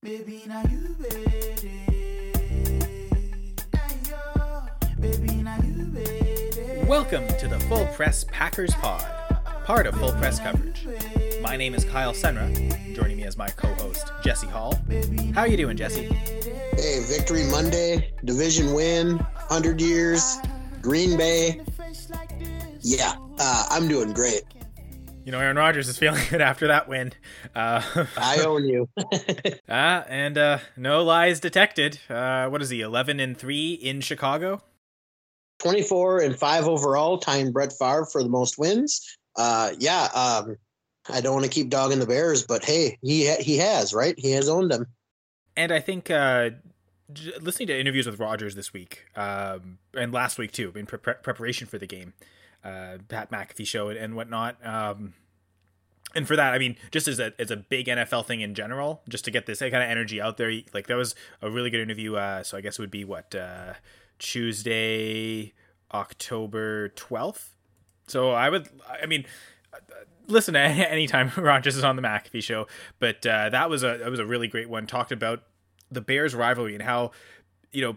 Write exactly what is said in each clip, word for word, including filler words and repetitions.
Baby, now you ready. Ayo. Baby, now you ready. Welcome to the Full Press Packers Pod, part of Full Press Coverage. My name is Kyle Senra, joining me as my co-host, Jesse Hall. How are you doing, Jesse? Hey, Victory Monday, division win, one hundred years, Green Bay. Yeah, uh, I'm doing great. You know, Aaron Rodgers is feeling good after that win. Uh, I own you. uh, and uh, no lies detected. Uh, what is he, eleven and three in Chicago? twenty-four and five overall, tying Brett Favre for the most wins. Uh, yeah, um, I don't want to keep dogging the Bears, but hey, he ha- he has, right? He has owned them. And I think uh, j- listening to interviews with Rodgers this week, um, and last week too, in pre- preparation for the game, uh, Pat McAfee show and whatnot. Um, and for that, I mean, just as a as a big N F L thing in general, just to get this kind of energy out there, like that was a really good interview. Uh, so I guess it would be what uh, Tuesday, October twelfth. So I would, I mean, listen to anytime Rodgers is on the McAfee show, but uh, that was a that was a really great one. Talked about the Bears rivalry and how, you know,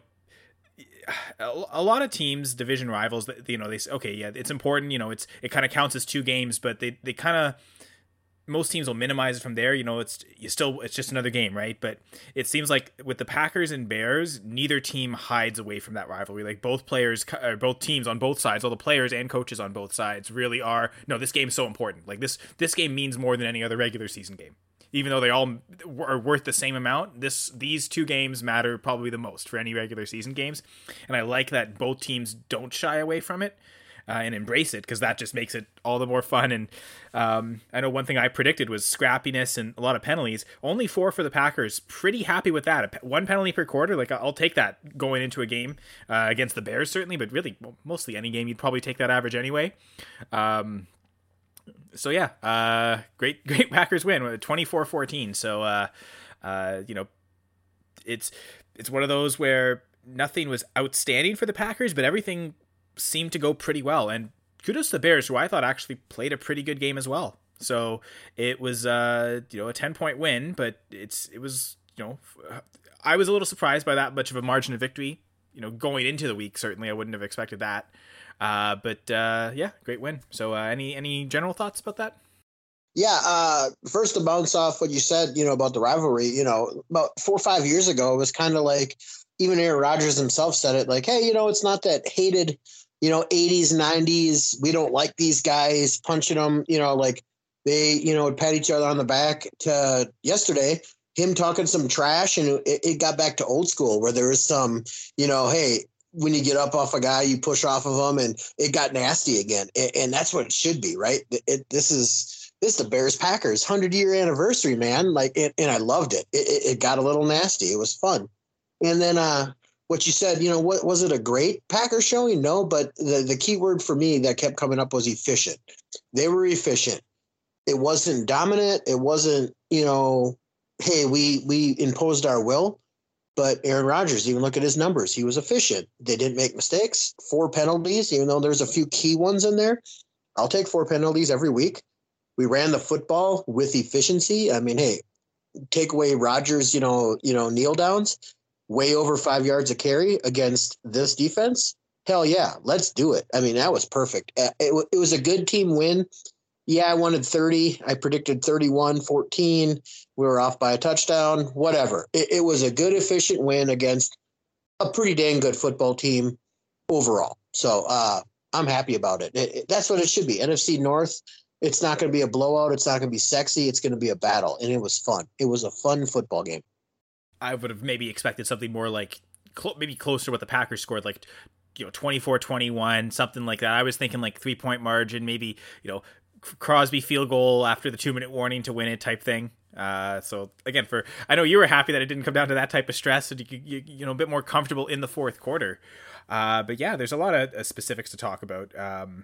a lot of teams, division rivals, you know, they say, okay, yeah, it's important, you know, it's it kind of counts as two games, but they they kind of, most teams will minimize it from there. You know, it's you still it's just another game, right? But it seems like with the Packers and Bears, neither team hides away from that rivalry. Like both players, or both teams on both sides, all the players and coaches on both sides really are. No, this game's so important. Like this this game means more than any other regular season game. Even though they all are worth the same amount, this these two games matter probably the most for any regular season games. And I like that both teams don't shy away from it uh, and embrace it, because that just makes it all the more fun. And um, I know one thing I predicted was scrappiness and a lot of penalties. Only four for the Packers. Pretty happy with that. One penalty per quarter. Like I'll take that going into a game uh, against the Bears, certainly, but really mostly any game you'd probably take that average anyway. Um, So yeah, uh, great, great Packers win, twenty-four fourteen. So, uh, uh, you know, it's, it's one of those where nothing was outstanding for the Packers, but everything seemed to go pretty well. And kudos to the Bears, who I thought actually played a pretty good game as well. So it was, uh, you know, a ten point win, but it's, it was, you know, I was a little surprised by that much of a margin of victory, you know, going into the week. Certainly I wouldn't have expected that. Uh, but uh, yeah, great win. So uh, any any general thoughts about that? Yeah, uh, first to bounce off what you said, you know, about the rivalry, you know, about four or five years ago, it was kind of like, even Aaron Rodgers himself said it, like, hey, you know, it's not that hated, you know, eighties, nineties, we don't like these guys punching them, you know, like they, you know, would pat each other on the back. To yesterday, him talking some trash, and it, it got back to old school where there was some, you know, hey, when you get up off a guy, you push off of him, and it got nasty again. And, and that's what it should be, right? It, it, this is this is the Bears Packers hundred year anniversary, man. Like, it, and I loved it. It, it. it got a little nasty. It was fun. And then uh, what you said, you know, what was it a great Packers showing? No, but the the key word for me that kept coming up was efficient. They were efficient. It wasn't dominant. It wasn't, you know, hey, we we imposed our will. But Aaron Rodgers, even look at his numbers. He was efficient. They didn't make mistakes. Four penalties, even though there's a few key ones in there. I'll take four penalties every week. We ran the football with efficiency. I mean, hey, take away Rodgers, you know, you know, kneel downs, way over five yards a carry against this defense. Hell yeah, let's do it. I mean, that was perfect. It, it was a good team win. Yeah, I wanted thirty. I predicted thirty-one fourteen. We were off by a touchdown, whatever. It, it was a good, efficient win against a pretty dang good football team overall. So uh, I'm happy about it. It, it. That's what it should be. N F C North, it's not going to be a blowout. It's not going to be sexy. It's going to be a battle. And it was fun. It was a fun football game. I would have maybe expected something more like cl- maybe closer to what the Packers scored, like, you know, twenty-four twenty-one, something like that. I was thinking like three point margin, maybe, you know, Crosby field goal after the two minute warning to win it type thing. Uh, so again, for, I know you were happy that it didn't come down to that type of stress, and you, you, you know, a bit more comfortable in the fourth quarter. Uh, but yeah, there's a lot of uh, specifics to talk about. Um,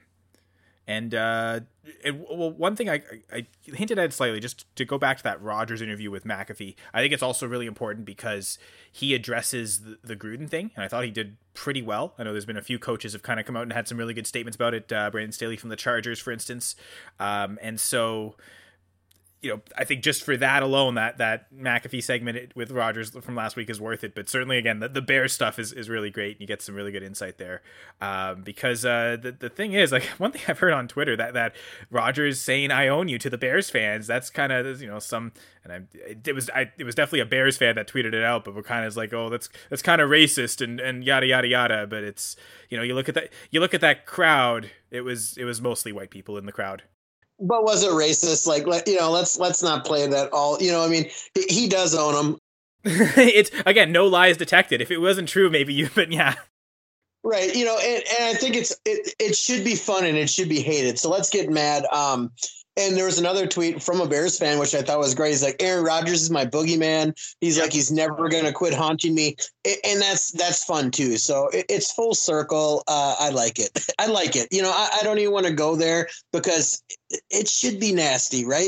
And uh, it, well, one thing I, I hinted at slightly, just to go back to that Rodgers interview with McAfee, I think it's also really important because he addresses the, the Gruden thing, and I thought he did pretty well. I know there's been a few coaches have kind of come out and had some really good statements about it. Uh, Brandon Staley from the Chargers, for instance. Um, and so, you know, I think just for that alone, that that McAfee segment with Rogers from last week is worth it. But certainly, again, the, the Bears stuff is, is really great. And you get some really good insight there. Um, because uh, the the thing is, like, one thing I've heard on Twitter that that Rogers saying "I own you" to the Bears fans, that's kind of, you know, some, and I it, it was I it was definitely a Bears fan that tweeted it out, but we're kind of like, oh, that's that's kind of racist and and yada yada yada. But it's, you know, you look at that you look at that crowd. It was it was mostly white people in the crowd. But was it racist? Like, let, you know, let's let's not play that all. You know, I mean, he, he does own them. It's, again, no lies detected. If it wasn't true, maybe you. But yeah, right. You know, and, and I think it's it, it should be fun and it should be hated. So let's get mad. Um, and there was another tweet from a Bears fan, which I thought was great. He's like, Aaron Rodgers is my boogeyman. He's like, he's never going to quit haunting me. And that's that's fun, too. So it's full circle. Uh, I like it. I like it. You know, I, I don't even want to go there because it should be nasty, right?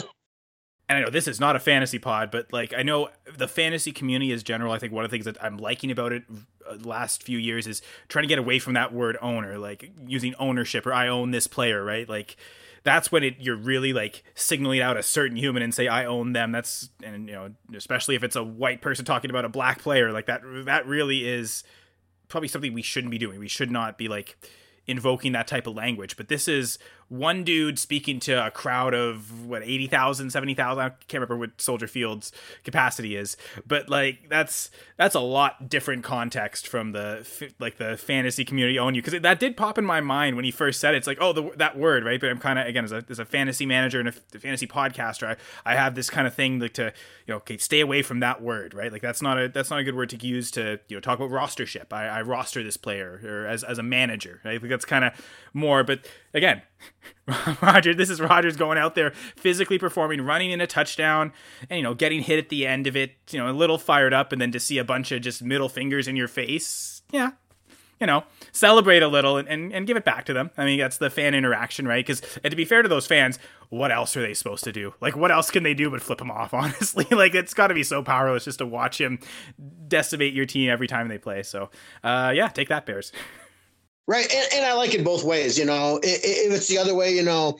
And I know this is not a fantasy pod, but like, I know the fantasy community is general. I think one of the things that I'm liking about it the last few years is trying to get away from that word owner, like using ownership or I own this player, right? Like, that's when it you're really like signaling out a certain human and say I own them. That's, and you know, especially if it's a white person talking about a black player, like that that really is probably something we shouldn't be doing. We should not be like invoking that type of language. But this is one dude speaking to a crowd of what, eighty thousand, seventy thousand, I can't remember what Soldier Field's capacity is, but like that's that's a lot different context from the like the fantasy community own you, because that did pop in my mind when he first said it. It's like, oh, the, that word, right? But I'm kind of, again, as a, as a fantasy manager and a, a fantasy podcaster, I, I have this kind of thing like to, you know, okay, stay away from that word, right? Like that's not a that's not a good word to use to, you know, talk about rostership. I, I roster this player, or as as a manager, right? Like that's kind of more, but again, Roger, this is Rodgers going out there physically performing, running in a touchdown, and, you know, getting hit at the end of it, you know, a little fired up, and then to see a bunch of just middle fingers in your face, yeah, you know, celebrate a little and, and, and give it back to them. I mean, that's the fan interaction, right? Because, and to be fair to those fans, what else are they supposed to do? Like, what else can they do but flip him off, honestly? Like, it's got to be so powerless just to watch him decimate your team every time they play. So, uh, yeah, take that, Bears. Right, and, and I like it both ways. You know, if, if it's the other way, you know,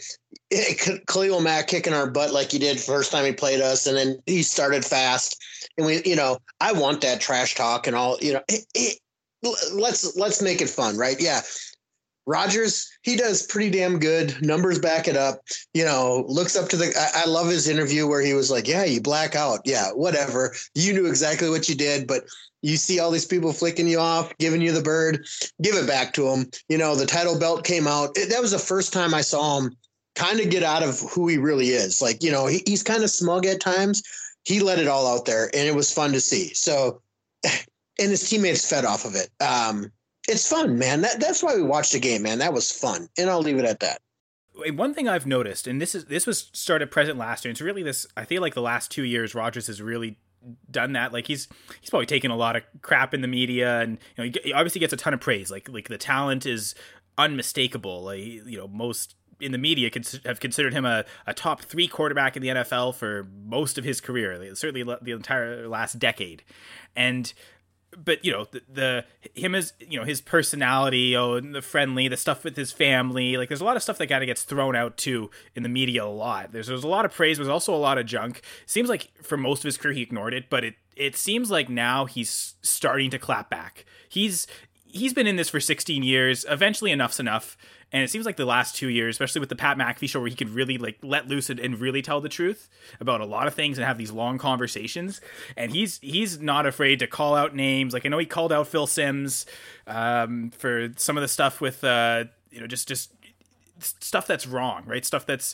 it, Khalil Mack kicking our butt like he did first time he played us, and then he started fast, and we, you know, I want that trash talk and all. You know, it, it, let's let's make it fun, right? Yeah, Rodgers, he does pretty damn good. Numbers back it up. You know, looks up to the. I, I love his interview where he was like, "Yeah, you black out. Yeah, whatever. You knew exactly what you did, but." You see all these people flicking you off, giving you the bird, give it back to him. You know, the title belt came out. It, that was the first time I saw him kind of get out of who he really is. Like, you know, he, he's kind of smug at times. He let it all out there, and it was fun to see. So, and his teammates fed off of it. Um, it's fun, man. That, that's why we watched the game, man. That was fun. And I'll leave it at that. One thing I've noticed, and this is this was started present last year, it's really this, I feel like the last two years, Rodgers has really done that. Like he's he's probably taken a lot of crap in the media, and you know, he, he obviously gets a ton of praise. Like like the talent is unmistakable. Like, you know, most in the media cons- have considered him a, a top three quarterback in the N F L for most of his career, certainly the entire last decade. And but you know, the, the him as, you know, his personality, oh, and the friendly, the stuff with his family, like there's a lot of stuff that kind of gets thrown out too in the media a lot. There's there's a lot of praise, but there's also a lot of junk. Seems like for most of his career he ignored it, but it it seems like now he's starting to clap back. He's he's been in this for sixteen years. Eventually, enough's enough. And it seems like the last two years, especially with the Pat McAfee show, where he could really like let loose and, and really tell the truth about a lot of things and have these long conversations. And he's he's not afraid to call out names. Like I know he called out Phil Simms um, for some of the stuff with uh, you know just just stuff that's wrong, right? Stuff that's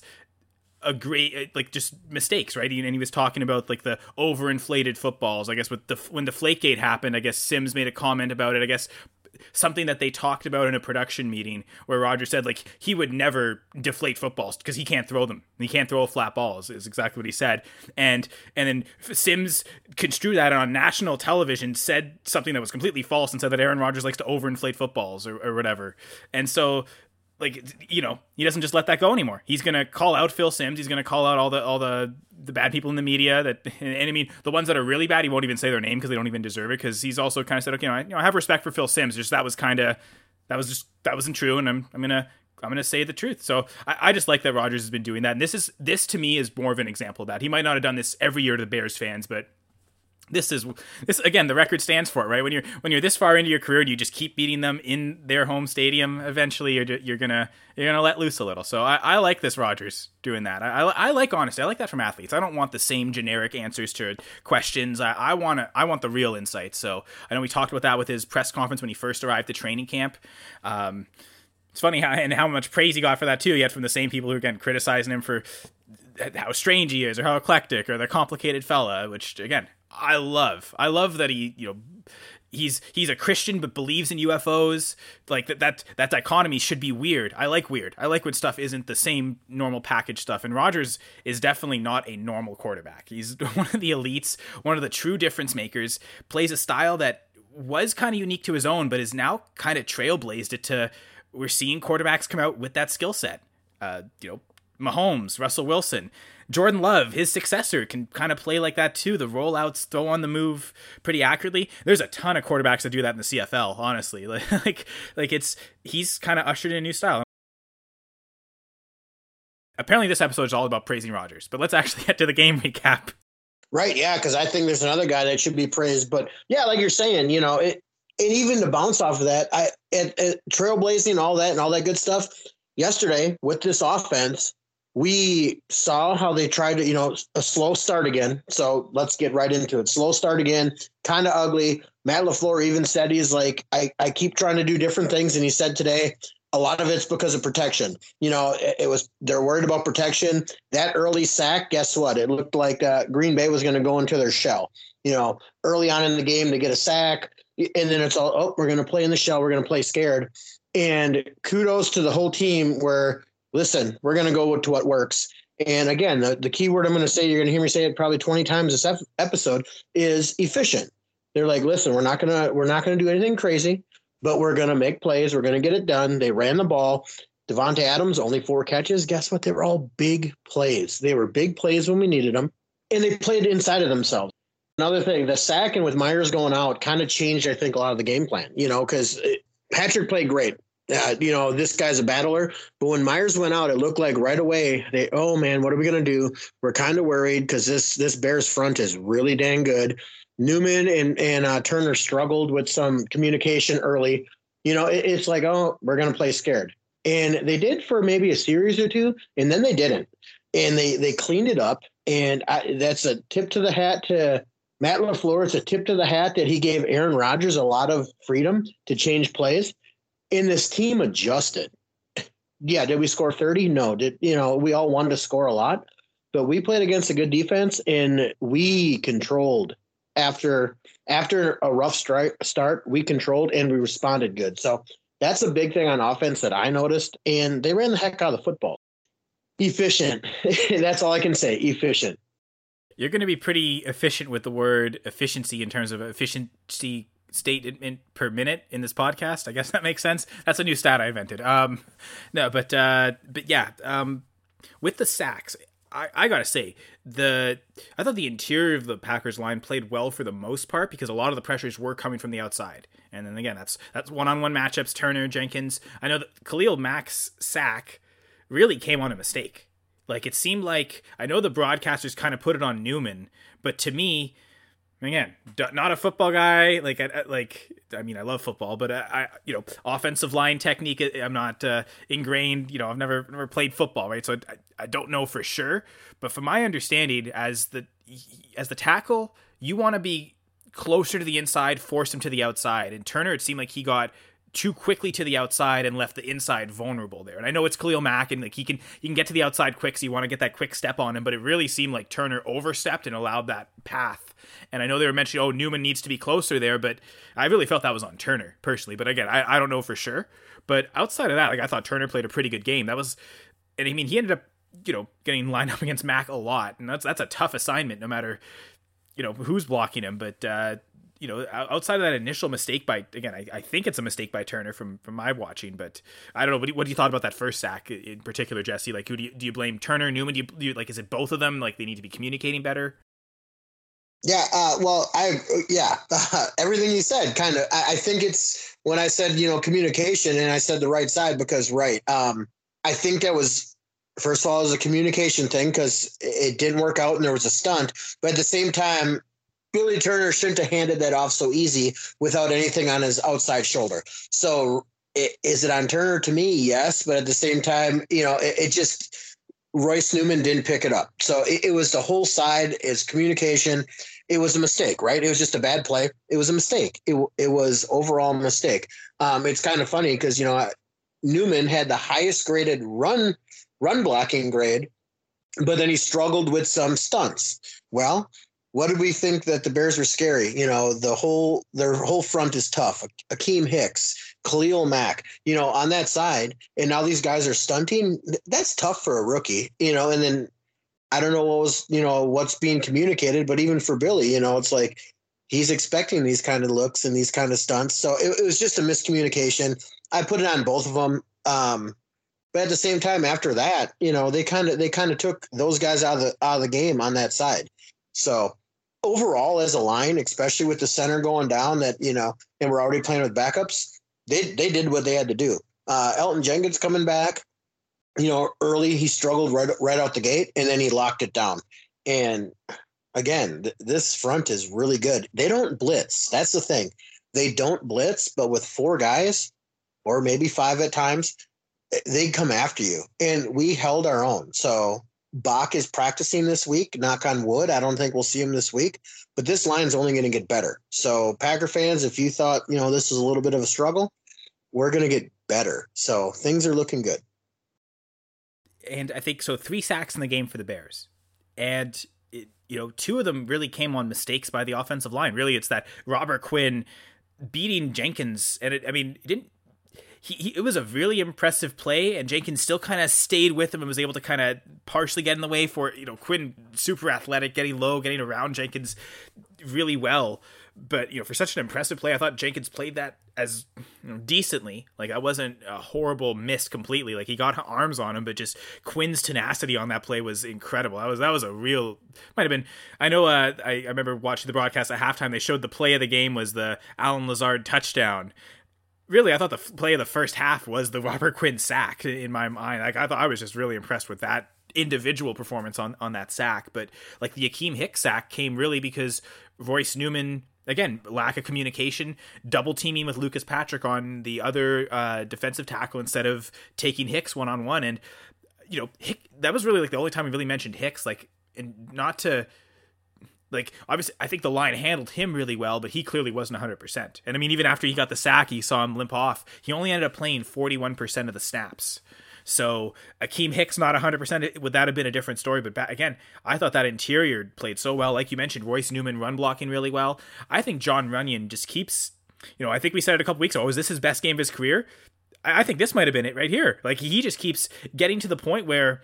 a great, like just mistakes, right? And he was talking about like the overinflated footballs. I guess with the when Deflategate happened, I guess Simms made a comment about it. I guess something that they talked about in a production meeting where Roger said like he would never deflate footballs because he can't throw them. He can't throw a flat ball is, is exactly what he said. And and then Simms construed that on national television, said something that was completely false and said that Aaron Rodgers likes to overinflate footballs or, or whatever. And so like, you know, he doesn't just let that go anymore. He's going to call out Phil Simms. He's going to call out all the all the, the bad people in the media that, and, and I mean, the ones that are really bad, he won't even say their name because they don't even deserve it. Because he's also kind of said, okay, you know, I, you know, I have respect for Phil Simms. Just that was kind of, that was just, that wasn't true. And I'm, I'm going to I'm going to say the truth. So I, I just like that Rodgers has been doing that. And this is, this to me is more of an example of that. He might not have done this every year to the Bears fans, but this is this again, the record stands for it, right? When you're, when you're this far into your career and you just keep beating them in their home stadium, eventually you're, you're going to, you're going to let loose a little. So I, I like this Rodgers doing that. I, I, I like honesty. I like that from athletes. I don't want the same generic answers to questions. I, I want to, I want the real insights. So I know we talked about that with his press conference when he first arrived to training camp. Um, It's funny how and how much praise he got for that too, yet from the same people who are again criticizing him for how strange he is or how eclectic or the complicated fella, which again, I love. I love that he, you know, he's he's a Christian but believes in U F Os. Like that that that dichotomy should be weird. I like weird. I like when stuff isn't the same normal package stuff. And Rodgers is definitely not a normal quarterback. He's one of the elites, one of the true difference makers, plays a style that was kind of unique to his own, but is now kind of trailblazed it to we're seeing quarterbacks come out with that skill set. Uh, you know, Mahomes, Russell Wilson, Jordan Love, his successor, can kind of play like that too. The rollouts, throw on the move pretty accurately. There's a ton of quarterbacks that do that in the C F L, honestly. Like, like, like it's, he's kind of ushered in a new style. Apparently this episode is all about praising Rodgers, but let's actually get to the game recap. Right, yeah, because I think there's another guy that should be praised. But yeah, like you're saying, you know, it, and even to bounce off of that, I at, at trailblazing, all that and all that good stuff. Yesterday with this offense, we saw how they tried to, you know, a slow start again. So let's get right into it. Slow start again, kind of ugly. Matt LaFleur even said he's like, I, I keep trying to do different things. And he said today, a lot of it's because of protection. You know, it, it was, they're worried about protection. That early sack, guess what? It looked like uh, Green Bay was going to go into their shell, you know, early on in the game to get a sack. And then it's all, oh, we're going to play in the shell. We're going to play scared. And kudos to the whole team where, listen, we're going to go to what works. And again, the, the key word I'm going to say, you're going to hear me say it probably twenty times this ep- episode is efficient. They're like, listen, we're not going to, we're not going to do anything crazy, but we're going to make plays. We're going to get it done. They ran the ball. Devontae Adams, only four catches. Guess what? They were all big plays. They were big plays when we needed them. And they played inside of themselves. Another thing, the sack and with Myers going out kind of changed, I think, a lot of the game plan, you know, because Patrick played great. Uh, you know, this guy's a battler. But when Myers went out, it looked like right away, they, oh, man, what are we going to do? We're kind of worried because this this Bears front is really dang good. Newman and, and uh, Turner struggled with some communication early. You know, it, it's like, oh, we're going to play scared. And they did for maybe a series or two, and then they didn't. And they, they cleaned it up. And I, that's a tip to the hat to Matt LaFleur. It's a tip to the hat that he gave Aaron Rodgers a lot of freedom to change plays. And this team adjusted. Yeah, did we score thirty? No. Did you know we all wanted to score a lot, but we played against a good defense and we controlled after after a rough stri- start. We controlled and we responded good. So that's a big thing on offense that I noticed. And they ran the heck out of the football. Efficient. That's all I can say. Efficient. You're going to be pretty efficient with the word efficiency in terms of efficiency state in, in, per minute in this podcast. I guess that makes sense. That's a new stat I invented. Um, no, but uh, but yeah, um, with the sacks, I, I gotta say the I thought the interior of the Packers line played well for the most part because a lot of the pressures were coming from the outside. And then again, that's that's one-on-one matchups. Turner, Jenkins. I know that Khalil Mack's sack really came on a mistake. Like it seemed like I know the broadcasters kind of put it on Newman, but to me. Again, not a football guy. Like, I, like I mean, I love football, but I, I you know, offensive line technique. I'm not uh, ingrained. You know, I've never never played football, right? So I, I don't know for sure. But from my understanding, as the as the tackle, you want to be closer to the inside, force him to the outside. And Turner, it seemed like he got too quickly to the outside and left the inside vulnerable there. And I know it's Khalil Mack and like he can he can get to the outside quick, so you want to get that quick step on him, but it really seemed like Turner overstepped and allowed that path. And I know they were mentioning, oh, Newman needs to be closer there, but I really felt that was on Turner personally. But again, I, I don't know for sure. But outside of that, like I thought Turner played a pretty good game. That was, and I mean, he ended up, you know, getting lined up against Mack a lot, and that's that's a tough assignment, no matter, you know, who's blocking him. But uh, you know, outside of that initial mistake by, again, I, I think it's a mistake by Turner from, from my watching, but I don't know. What do, you, what do you thought about that first sack in particular, Jesse? Like, who do you, do you blame Turner, Newman? Do you, do you like, is it both of them? Like they need to be communicating better? Yeah, uh, well, I yeah, uh, everything you said, kind of. I, I think it's when I said you know communication, and I said the right side because right. Um, I think that was first of all it was a communication thing because it didn't work out and there was a stunt, but at the same time, Billy Turner shouldn't have handed that off so easy without anything on his outside shoulder. So it, is it on Turner? To me, yes, but at the same time, you know, it, it just Royce Newman didn't pick it up. So it, it was the whole side is communication. It was a mistake, right? It was just a bad play. It was a mistake. It, it was overall a mistake. Um, it's kind of funny because, you know, Newman had the highest graded run run blocking grade, but then he struggled with some stunts. Well, what did we think that the Bears were scary? You know, the whole their whole front is tough. Akeem Hicks, Khalil Mack, you know, on that side, and now these guys are stunting. That's tough for a rookie, you know. And then I don't know what was, you know, what's being communicated, but even for Billy, you know, it's like he's expecting these kind of looks and these kind of stunts. So it, it was just a miscommunication. I put it on both of them. Um, but at the same time, after that, you know, they kind of they kind of took those guys out of the out of the game on that side. So overall, as a line, especially with the center going down, that you know, and we're already playing with backups, they they did what they had to do. Uh, Elton Jenkins coming back, you know, early he struggled right right out the gate, and then he locked it down. And again, th- this front is really good. They don't blitz. That's the thing. They don't blitz, but with four guys, or maybe five at times, they come after you. And we held our own. So Bach is practicing this week, knock on wood. I don't think we'll see him this week, but this line's only going to get better. So Packer fans, if you thought, you know, this is a little bit of a struggle, we're going to get better. So things are looking good. And I think so three sacks in the game for the Bears. And it, you know, two of them really came on mistakes by the offensive line. Really, it's that Robert Quinn beating Jenkins. And it, I mean, it didn't, He, he, it was a really impressive play, and Jenkins still kind of stayed with him and was able to kind of partially get in the way for, you know, Quinn, super athletic, getting low, getting around Jenkins really well. But, you know, for such an impressive play, I thought Jenkins played that as, you know, decently. Like, that wasn't a horrible miss completely. Like, he got arms on him, but just Quinn's tenacity on that play was incredible. That was that was a real, might have been, I know, uh, I, I remember watching the broadcast at halftime. They showed the play of the game was the Alan Lazard touchdown. Really, I thought the play of the first half was the Robert Quinn sack in my mind. Like, I thought I was just really impressed with that individual performance on, on that sack. But like the Akeem Hicks sack came really because Royce Newman, again, lack of communication, double teaming with Lucas Patrick on the other uh, defensive tackle instead of taking Hicks one on one. And, you know, Hick, that was really like the only time we really mentioned Hicks, like, and not to, like, obviously, I think the line handled him really well, but he clearly wasn't one hundred percent. And I mean, even after he got the sack, you saw him limp off. He only ended up playing forty-one percent of the snaps. So Akeem Hicks not one hundred percent, would that have been a different story? But back, again, I thought that interior played so well. Like you mentioned, Royce Newman run blocking really well. I think Jon Runyan just keeps, you know, I think we said it a couple weeks ago, was this his best game of his career? I think this might have been it right here. Like, he just keeps getting to the point where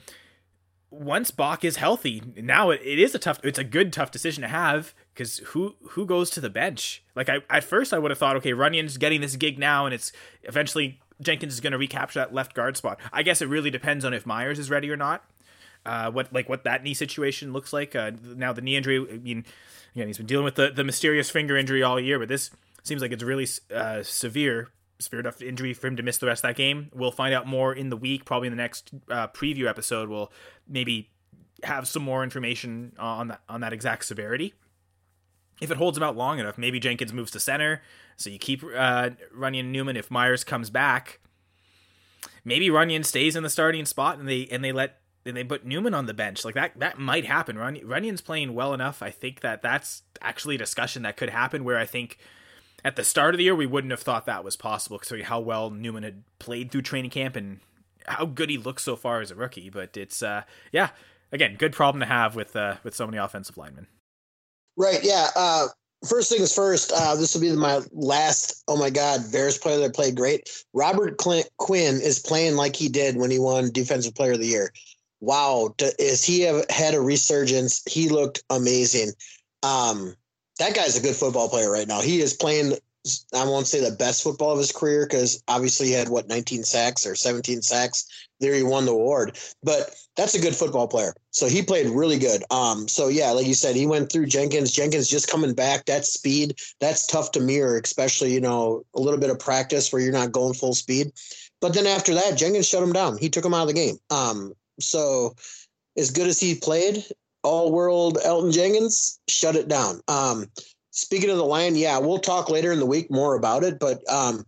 once Bach is healthy, now it, it is a tough, it's a good tough decision to have, because who who goes to the bench? Like, I at first I would have thought, okay, Runyan's getting this gig now, and it's eventually Jenkins is going to recapture that left guard spot. I guess it really depends on if Myers is ready or not. Uh, what like what that knee situation looks like. Uh, now the knee injury, I mean, again, he's been dealing with the, the mysterious finger injury all year, but this seems like it's really uh, severe. Severe enough injury for him to miss the rest of that game. We'll find out more in the week, probably in the next uh, preview episode. We'll maybe have some more information on that on that exact severity. If it holds him out long enough, maybe Jenkins moves to center, so you keep uh, Runyan Newman. If Myers comes back, maybe Runyan stays in the starting spot, and they and they let and they put Newman on the bench. Like that that might happen. Runyan, Runyan's playing well enough. I think that that's actually a discussion that could happen. Where I think, at the start of the year, we wouldn't have thought that was possible, considering how well Newman had played through training camp and how good he looks so far as a rookie. But it's, uh, yeah, again, good problem to have with uh, with so many offensive linemen. Right, yeah. Uh, first things first, uh, this will be my last, oh my God, Bears player that played great. Robert Clint Quinn is playing like he did when he won Defensive Player of the Year. Wow, is he have had a resurgence? He looked amazing. Um That guy's a good football player right now. He is playing I won't say the best football of his career because obviously he had what nineteen sacks or seventeen sacks. There he won the award, but that's a good football player. So he played really good. Um, so yeah, like you said, he went through Jenkins. Jenkins just coming back. That speed, that's tough to mirror, especially you know a little bit of practice where you're not going full speed. But then after that, Jenkins shut him down. He took him out of the game. Um, so as good as he played, all world Elton Jenkins shut it down. Um, speaking of the line, yeah, we'll talk later in the week more about it. But um,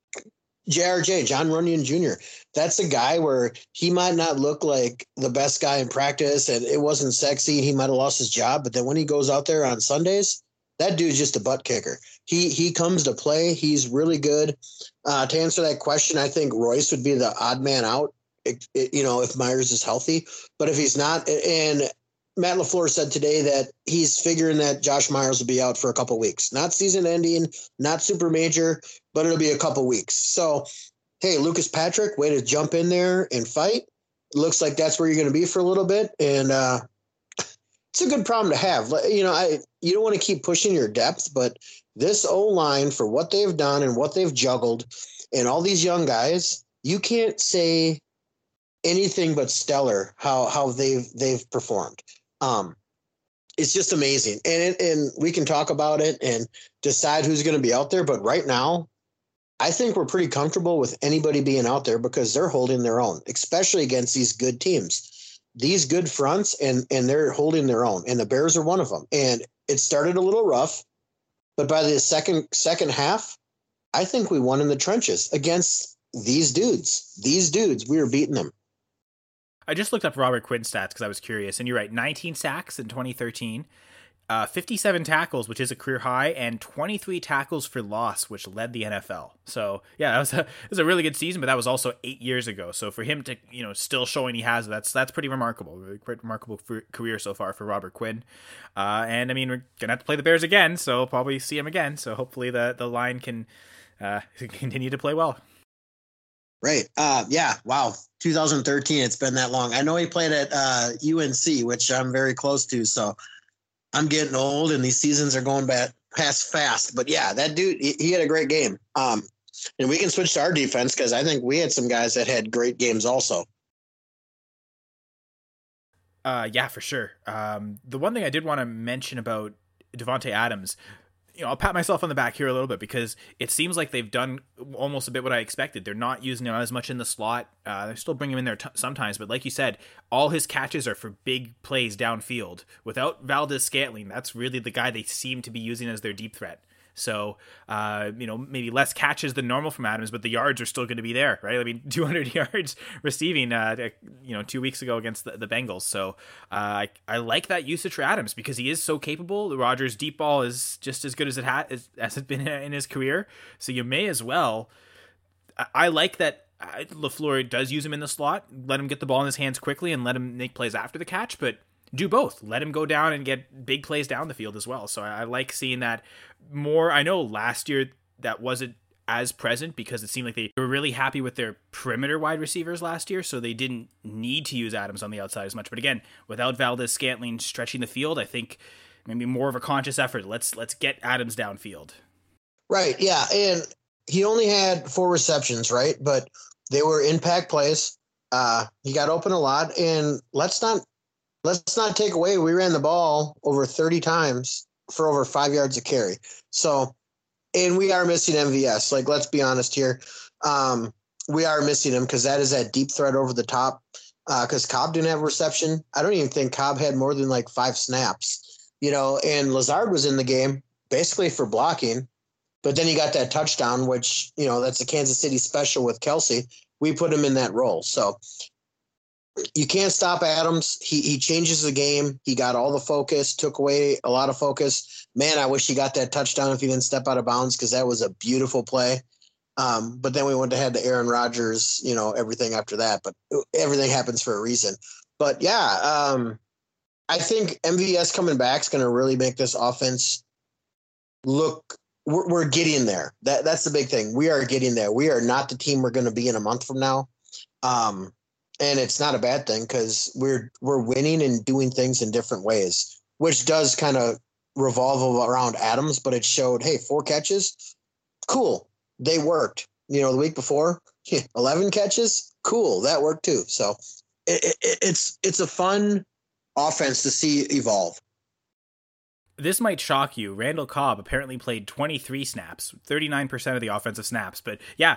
J R J, John Runyon Junior, that's a guy where he might not look like the best guy in practice and it wasn't sexy. He might have lost his job. But then when he goes out there on Sundays, that dude's just a butt kicker. He he comes to play. He's really good. Uh, to answer that question, I think Royce would be the odd man out, it, it, you know, if Myers is healthy. But if he's not, and Matt LaFleur said today that he's figuring that Josh Myers will be out for a couple weeks. Not season ending, not super major, but it'll be a couple weeks. So, hey, Lucas Patrick, way to jump in there and fight. Looks like that's where you're going to be for a little bit. And uh, it's a good problem to have. You know, I you don't want to keep pushing your depth, but this O-line for what they've done and what they've juggled and all these young guys, you can't say anything but stellar how how they've they've performed. Um, it's just amazing. And it, and we can talk about it and decide who's going to be out there. But right now, I think we're pretty comfortable with anybody being out there because they're holding their own, especially against these good teams, these good fronts, and and they're holding their own. And the Bears are one of them. And it started a little rough, but by the second second half, I think we won in the trenches against these dudes. These dudes, we were beating them. I just looked up Robert Quinn's stats because I was curious, and you're right, nineteen sacks in twenty thirteen, uh, fifty-seven tackles, which is a career high, and twenty-three tackles for loss, which led the N F L. So, yeah, that was a, that was a really good season, but that was also eight years ago. So for him to, you know, still showing he has, that's that's pretty remarkable. Really quite remarkable for, career so far for Robert Quinn. Uh, and, I mean, we're going to have to play the Bears again, so probably see him again. So hopefully the, the line can uh, continue to play well. Right. Uh, yeah. Wow. two thousand thirteen. It's been that long. I know he played at uh, U N C, which I'm very close to. So I'm getting old and these seasons are going back past fast. But yeah, that dude, he, he had a great game. Um, and we can switch to our defense because I think we had some guys that had great games also. Uh, yeah, for sure. Um, the one thing I did want to mention about Davante Adams, you know, I'll pat myself on the back here a little bit because it seems like they've done almost a bit what I expected. They're not using him as much in the slot. Uh, they still bring him in there t- sometimes, but like you said, all his catches are for big plays downfield. Without Valdez-Scantling, that's really the guy they seem to be using as their deep threat. So, uh, you know, maybe less catches than normal from Adams, but the yards are still going to be there, right? I mean, two hundred yards receiving, uh, you know, two weeks ago against the, the Bengals. So uh, I, I like that usage for Adams because he is so capable. The Rodgers deep ball is just as good as it ha- as, as it's been in his career. So you may as well. I, I like that LaFleur does use him in the slot, let him get the ball in his hands quickly and let him make plays after the catch, but do both. Let him go down and get big plays down the field as well. So I, I like seeing that more. I know last year that wasn't as present because it seemed like they were really happy with their perimeter wide receivers last year, so they didn't need to use Adams on the outside as much. But again, without Valdez-Scantling stretching the field, I think maybe more of a conscious effort. Let's let's get Adams downfield. Right, yeah, and he only had four receptions, right? But they were impact plays. Uh, he got open a lot, and let's not Let's not take away. We ran the ball over thirty times for over five yards a carry. So, and we are missing M V S. Like, let's be honest here. Um, we are missing him because that is that deep threat over the top. Because uh, Cobb didn't have a reception. I don't even think Cobb had more than like five snaps. You know, and Lazard was in the game basically for blocking. But then he got that touchdown, which, you know, that's a Kansas City special with Kelsey. We put him in that role. So, you can't stop Adams. He he changes the game. He got all the focus, took away a lot of focus. Man, I wish he got that touchdown if he didn't step out of bounds because that was a beautiful play. Um, but then we went ahead to Aaron Rodgers, you know, everything after that. But everything happens for a reason. But, yeah, um, I think M V S coming back is going to really make this offense look we're, – we're getting there. That That's the big thing. We are getting there. We are not the team we're going to be in a month from now. Um And it's not a bad thing because we're we're winning and doing things in different ways, which does kind of revolve around Adams. But it showed, hey, four catches, cool. They worked. You know, the week before, eleven catches. Cool. That worked too. So it, it, it's it's a fun offense to see evolve. This might shock you. Randall Cobb apparently played twenty-three snaps, thirty-nine percent of the offensive snaps. But yeah,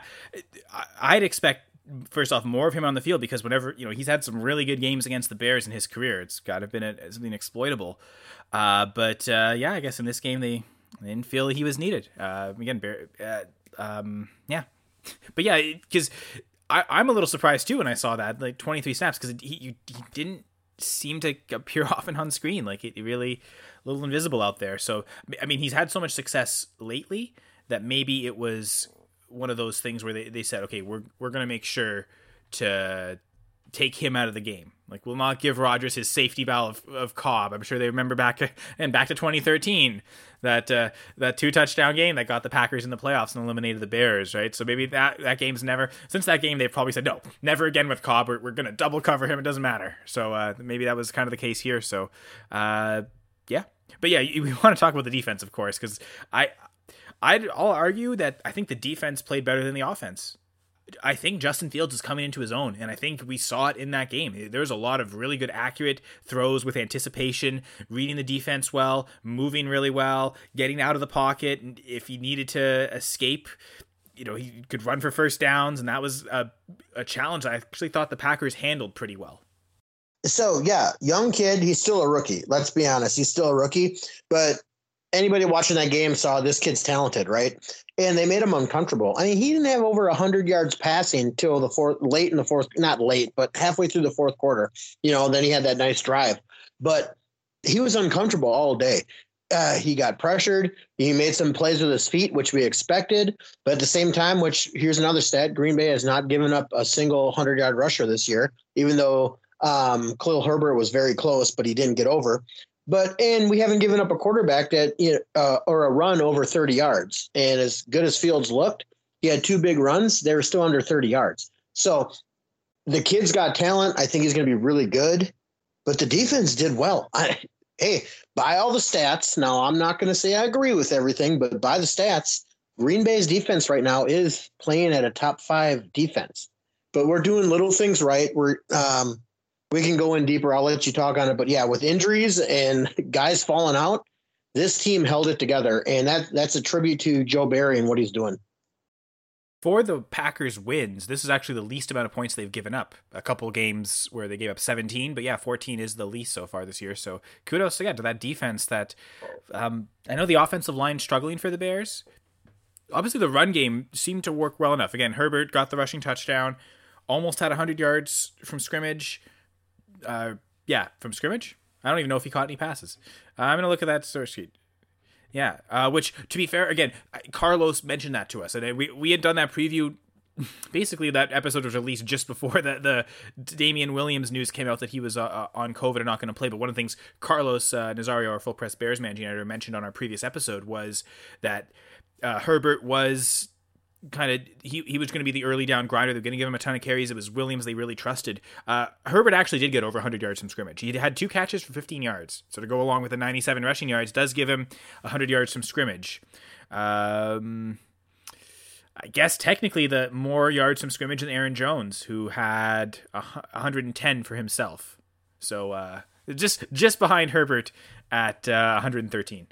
I'd expect, first off, more of him on the field because whenever, you know, he's had some really good games against the Bears in his career. It's got to have been a, something exploitable. Uh, but uh, yeah, I guess in this game they, they didn't feel he was needed. Uh, again, Bear, uh, um, yeah. But yeah, because I'm a little surprised too when I saw that, like twenty-three snaps, because he, he didn't seem to appear often on screen. Like it really a little invisible out there. So, I mean, he's had so much success lately that maybe it was one of those things where they, they said, okay, we're, we're going to make sure to take him out of the game. Like, we'll not give Rodgers his safety valve of, of Cobb. I'm sure they remember back to, and back to twenty thirteen, that uh, that two touchdown game that got the Packers in the playoffs and eliminated the Bears, right? So maybe that, that game's never, since that game, they've probably said, no, never again with Cobb. We're, we're going to double cover him. It doesn't matter. So uh, maybe that was kind of the case here. So uh, yeah. But yeah, we want to talk about the defense, of course, because I, I'd, I'll argue that I think the defense played better than the offense. I think Justin Fields is coming into his own, and I think we saw it in that game. There's a lot of really good, accurate throws with anticipation, reading the defense well, moving really well, getting out of the pocket. And if he needed to escape, you know, he could run for first downs, and that was a, a challenge I actually thought the Packers handled pretty well. So, yeah, young kid, he's still a rookie. Let's be honest, he's still a rookie, but anybody watching that game saw this kid's talented, right? And they made him uncomfortable. I mean, he didn't have over one hundred yards passing till the fourth, late in the fourth, not late, but halfway through the fourth quarter. You know, then he had that nice drive. But he was uncomfortable all day. Uh, he got pressured. He made some plays with his feet, which we expected. But at the same time, which here's another stat, Green Bay has not given up a single hundred-yard rusher this year, even though um, Khalil Herbert was very close, but he didn't get over. But and we haven't given up a quarterback that you know, uh, or a run over thirty yards. And as good as Fields looked, he had two big runs. They were still under thirty yards. So the kid's got talent. I think he's going to be really good. But the defense did well. I, hey, by all the stats. Now I'm not going to say I agree with everything, but by the stats, Green Bay's defense right now is playing at a top five defense. But we're doing little things right. We're um, We can go in deeper. I'll let you talk on it. But yeah, with injuries and guys falling out, this team held it together. And that that's a tribute to Joe Barry and what he's doing. For the Packers wins, this is actually the least amount of points they've given up. A couple games where they gave up seventeen, but yeah, fourteen is the least so far this year. So kudos again to that defense that um, I know the offensive line struggling for the Bears. Obviously the run game seemed to work well enough. Again, Herbert got the rushing touchdown, almost had one hundred yards from scrimmage. Uh, yeah, from scrimmage. I don't even know if he caught any passes. Uh, I'm gonna look at that source sheet. Yeah, uh, which to be fair, again, Carlos mentioned that to us, and we we had done that preview. Basically, that episode was released just before the the Damian Williams news came out that he was uh, on COVID and not going to play. But one of the things Carlos uh, Nazario, our Full Press Bears managing editor, mentioned on our previous episode was that uh, Herbert was kind of he he was going to be the early down grinder. They're going to give him a ton of carries. It was Williams they really trusted. Uh, Herbert actually did get over one hundred yards from scrimmage. He had two catches for fifteen yards. So to go along with the ninety-seven rushing yards does give him one hundred yards from scrimmage. Um, I guess technically the more yards from scrimmage than Aaron Jones, who had one hundred ten for himself. So uh, just just behind Herbert at uh, one hundred thirteen.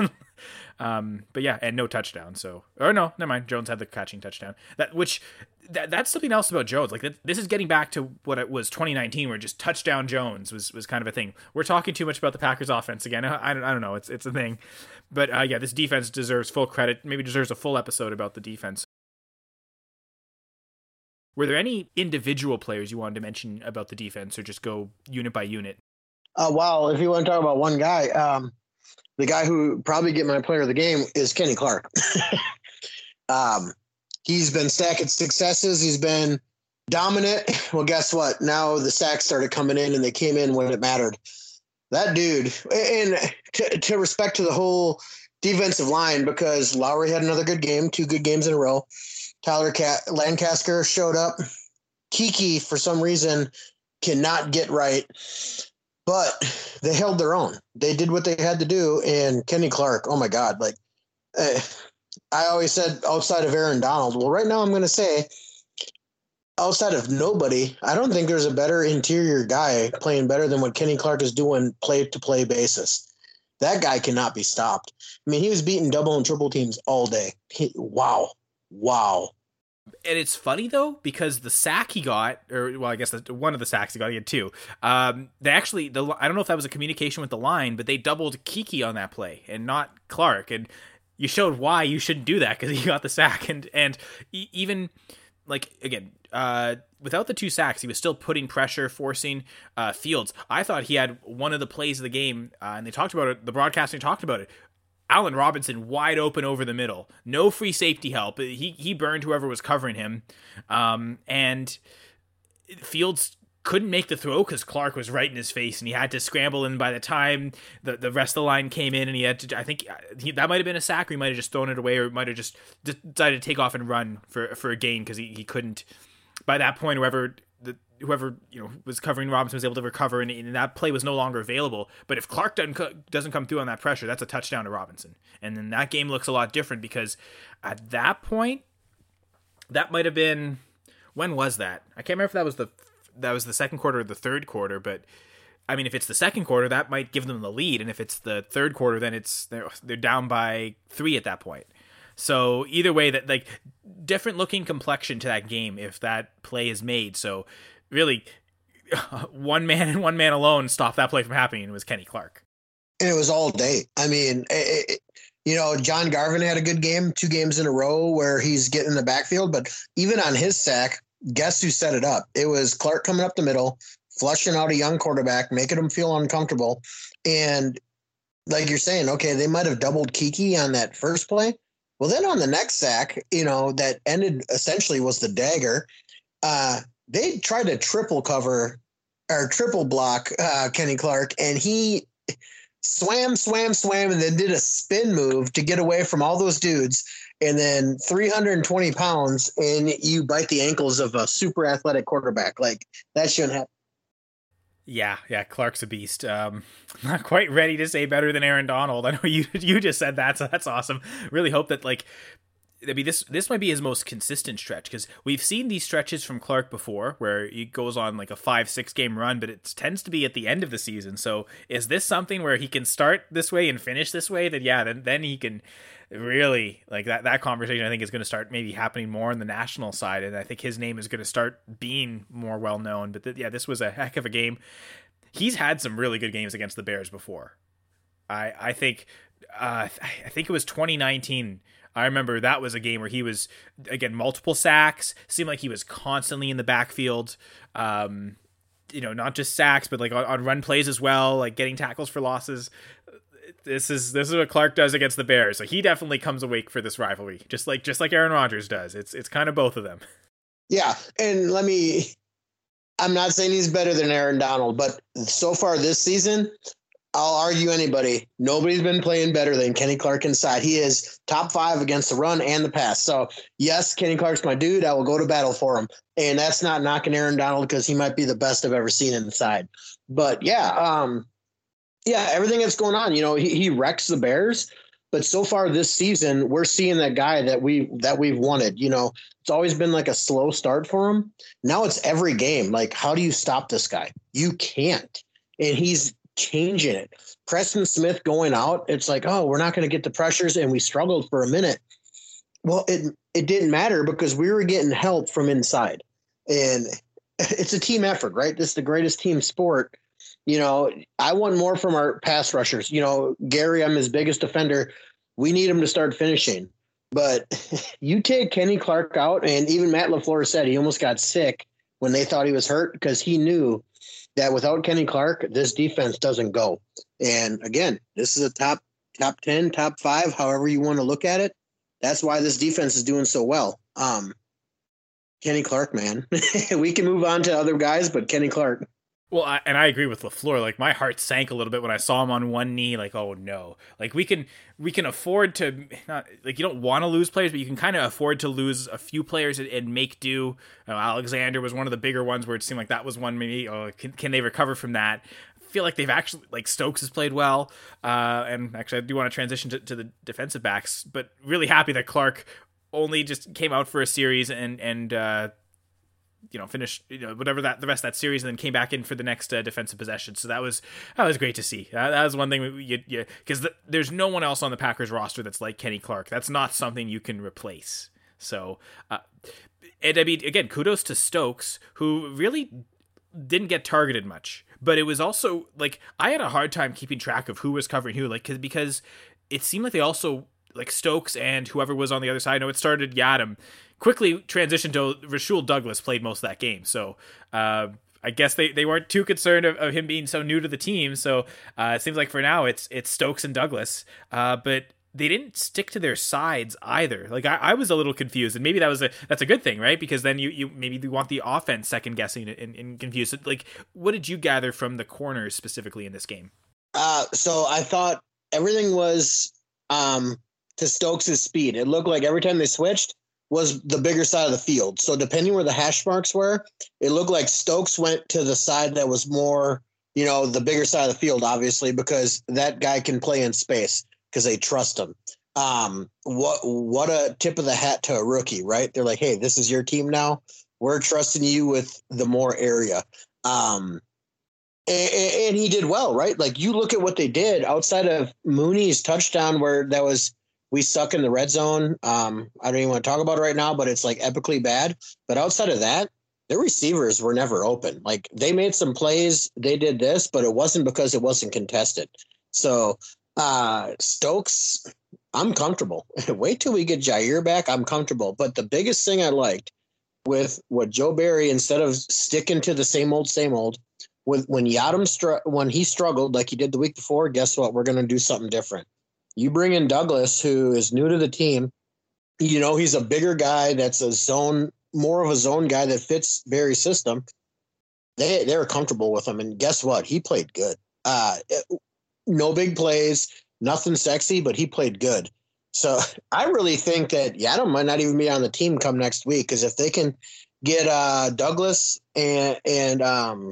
Um, but yeah, and no touchdown. So, or no, never mind. Jones had the catching touchdown. That which that that's something else about Jones. Like that, this is getting back to what it was twenty nineteen, where just touchdown Jones was was kind of a thing. We're talking too much about the Packers offense again. I, I don't I don't know. It's it's a thing, but uh, yeah, this defense deserves full credit. Maybe deserves a full episode about the defense. Were there any individual players you wanted to mention about the defense, or just go unit by unit? Uh, well, if you want to talk about one guy, um. The guy who probably get my player of the game is Kenny Clark. um, he's been stacking successes. He's been dominant. Well, guess what? Now the sacks started coming in, and they came in when it mattered. That dude, and to, to respect to the whole defensive line, because Lowry had another good game, two good games in a row. Tyler Cat- Lancaster showed up. Kiki, for some reason, cannot get right. But they held their own. They did what they had to do. And Kenny Clark, oh my God, like uh, I always said outside of Aaron Donald. Well, right now I'm going to say outside of nobody, I don't think there's a better interior guy playing better than what Kenny Clark is doing play to play basis. That guy cannot be stopped. I mean, he was beating double and triple teams all day. He, wow. Wow. And it's funny though, because the sack he got, or well, I guess the, one of the sacks he got, he had two. Um, they actually, the I don't know if that was a communication with the line, but they doubled Kiki on that play and not Clark. And you showed why you shouldn't do that because he got the sack. And and even like again, uh, without the two sacks, he was still putting pressure, forcing uh, Fields. I thought he had one of the plays of the game, uh, and they talked about it. The broadcasting talked about it. Allen Robinson wide open over the middle. No free safety help. He he burned whoever was covering him. Um, and Fields couldn't make the throw because Clark was right in his face and he had to scramble. And by the time the, the rest of the line came in and he had to, I think he, that might have been a sack or he might have just thrown it away or might have just decided to take off and run for, for a gain because he, he couldn't. By that point, whoever the whoever you know was covering Robinson was able to recover, and, and that play was no longer available. But if Clark doesn't doesn't come through on that pressure, that's a touchdown to Robinson, and then that game looks a lot different because at that point, that might have been when was that? I can't remember if that was the that was the second quarter or the third quarter, but I mean, if it's the second quarter, that might give them the lead, and if it's the third quarter, then it's they're they're down by three at that point. So either way, that like different looking complexion to that game if that play is made. So really, one man and one man alone stopped that play from happening. It was Kenny Clark, and it was all day. I mean, it, it, you know, John Garvin had a good game, two games in a row where he's getting in the backfield. But even on his sack, guess who set it up? It was Clark coming up the middle, flushing out a young quarterback, making him feel uncomfortable. And like you're saying, okay, they might have doubled Kiki on that first play. Well, then on the next sack, you know, that ended essentially was the dagger. Uh, they tried to triple cover or triple block uh, Kenny Clark, and he swam, swam, swam, and then did a spin move to get away from all those dudes. And then three hundred twenty pounds, and you bite the ankles of a super athletic quarterback. Like, that shouldn't happen. Yeah, yeah, Clark's a beast. Um, not quite ready to say better than Aaron Donald. I know you you just said that, so that's awesome. Really hope that, like, I mean, this this might be his most consistent stretch because we've seen these stretches from Clark before where he goes on like a five, six game run, but it tends to be at the end of the season. So is this something where he can start this way and finish this way? Then yeah, then then he can really like that. That conversation I think is going to start maybe happening more on the national side, and I think his name is going to start being more well known. But th- yeah, this was a heck of a game. He's had some really good games against the Bears before. I I think uh, I think it was twenty nineteen. I remember that was a game where he was, again, multiple sacks, seemed like he was constantly in the backfield, um, you know, not just sacks, but like on, on run plays as well, like getting tackles for losses. This is this is what Clark does against the Bears. So he definitely comes awake for this rivalry, just like just like Aaron Rodgers does. It's it's kind of both of them. Yeah, and let me, I'm not saying he's better than Aaron Donald, but so far this season, I'll argue anybody. Nobody's been playing better than Kenny Clark inside. He is top five against the run and the pass. So, yes, Kenny Clark's my dude. I will go to battle for him. And that's not knocking Aaron Donald because he might be the best I've ever seen inside. But, yeah, um, yeah, everything that's going on, you know, he, he wrecks the Bears. But so far this season, we're seeing that guy that we that we've wanted. You know, it's always been like a slow start for him. Now it's every game. Like, how do you stop this guy? You can't. And he's changing it. Preston Smith going out, it's like, oh, we're not going to get the pressures, and we struggled for a minute. Well, it it didn't matter because we were getting help from inside, and it's a team effort, right? This is the greatest team sport. You know, I want more from our pass rushers. You know, Gary, I'm his biggest defender. We need him to start finishing. But you take Kenny Clark out, and even Matt LaFleur said he almost got sick when they thought he was hurt because he knew that without Kenny Clark, this defense doesn't go. And again, this is a top top ten, top five, however you want to look at it. That's why this defense is doing so well. Um, Kenny Clark, man. We can move on to other guys, but Kenny Clark. Well, I, and I agree with LaFleur. Like, my heart sank a little bit when I saw him on one knee. Like, oh no! Like, we can we can afford to not like you don't want to lose players, but you can kind of afford to lose a few players and, and make do. You know, Alexander was one of the bigger ones where it seemed like that was one maybe. Oh, can, can they recover from that? feel like they've actually, like, Stokes has played well. Uh, and actually, I do want to transition to, to the defensive backs, but really happy that Clark only just came out for a series and, and, uh, you know, finished, you know, whatever that, the rest of that series, and then came back in for the next uh, defensive possession. So that was, that was great to see. That, that was one thing you, you, cause the, there's no one else on the Packers roster that's like Kenny Clark. That's not something you can replace. So, uh, and I mean, again, kudos to Stokes, who really didn't get targeted much, but it was also like, I had a hard time keeping track of who was covering who, like, cause, because it seemed like they also, like, Stokes and whoever was on the other side, I know it started Yadam, quickly transitioned to Rasul Douglas played most of that game. So uh, I guess they, they weren't too concerned of, of him being so new to the team. So uh, it seems like for now it's it's Stokes and Douglas. Uh, but they didn't stick to their sides either. Like I, I was a little confused, and maybe that was a that's a good thing, right? Because then you, you maybe you want the offense second guessing and, and confused. Like, what did you gather from the corners specifically in this game? Uh, so I thought everything was um, to Stokes' speed. It looked like every time they switched was the bigger side of the field. So depending where the hash marks were, it looked like Stokes went to the side that was more, you know, the bigger side of the field, obviously, because that guy can play in space because they trust him. Um, what, what a tip of the hat to a rookie, right? They're like, hey, this is your team now. We're trusting you with the more area. Um, and, and he did well, right? Like, you look at what they did outside of Mooney's touchdown where that was, we suck in the red zone. Um, I don't even want to talk about it right now, but it's like epically bad. But outside of that, their receivers were never open. Like, they made some plays, they did this, but it wasn't because it wasn't contested. So uh, Stokes, I'm comfortable. Wait till we get Jair back. I'm comfortable. But the biggest thing I liked with what Joe Barry, instead of sticking to the same old, same old, with when Yadam str- when he struggled like he did the week before, guess what? We're going to do something different. You bring in Douglas, who is new to the team. You know, he's a bigger guy that's a zone, more of a zone guy that fits Barry's system. They they were comfortable with him, and guess what? He played good. Uh, no big plays, nothing sexy, but he played good. So I really think that Yadam might not even be on the team come next week, because if they can get uh, Douglas and and um,